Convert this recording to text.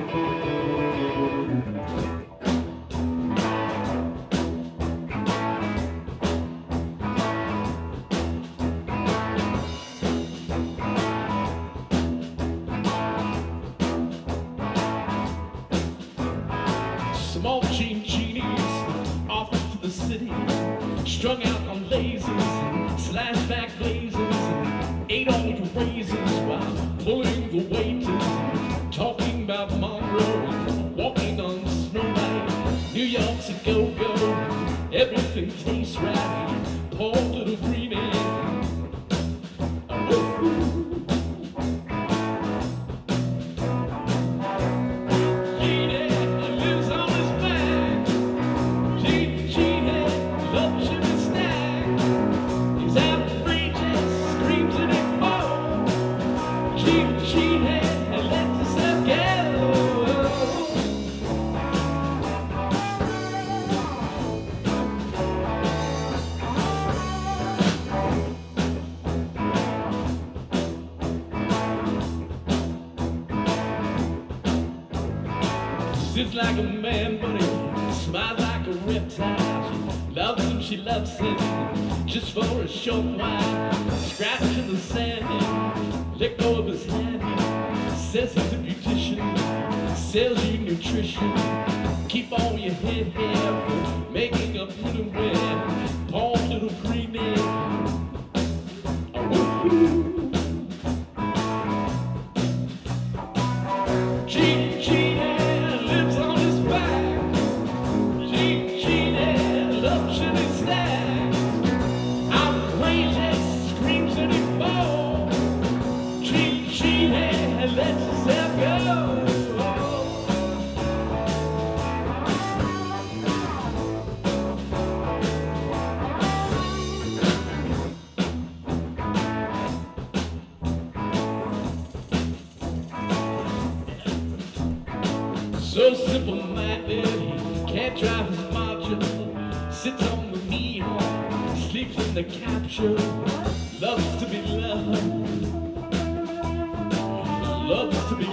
Small jean genies off to the city, strung out on lasers, slash back blazers, ate all your raisins while pulling the waiters, talking about Monroe, walking on the snow light. New York's a go-go, everything tastes right. Poor little greenie. Sits like a man, but he smiles like a reptile. She loves him, she loves him, just for a short while. Scratching the sand and let go of his hand. He says he's a beautician, sells you nutrition. Keep on your head hair for making up little wear. Poor little greenie. So simple-minded, he can't drive his macho. Sits on the neon, sleeps in the capsule. Loves to be loved, loves to be